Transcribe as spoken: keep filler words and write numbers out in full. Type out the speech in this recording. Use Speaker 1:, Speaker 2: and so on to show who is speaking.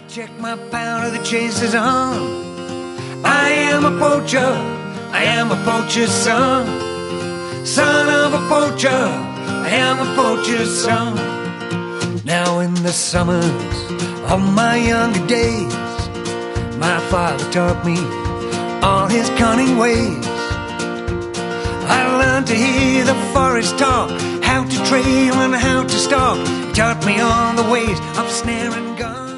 Speaker 1: check my powder, the chase is on. I am a poacher, I am a poacher's son. Son of a poacher, I am a poacher's son. Now in the summers of my younger days, my father taught me all his cunning ways. I learned to hear the forest talk, how to trail and how to stalk. He taught me all the ways of snare and gun.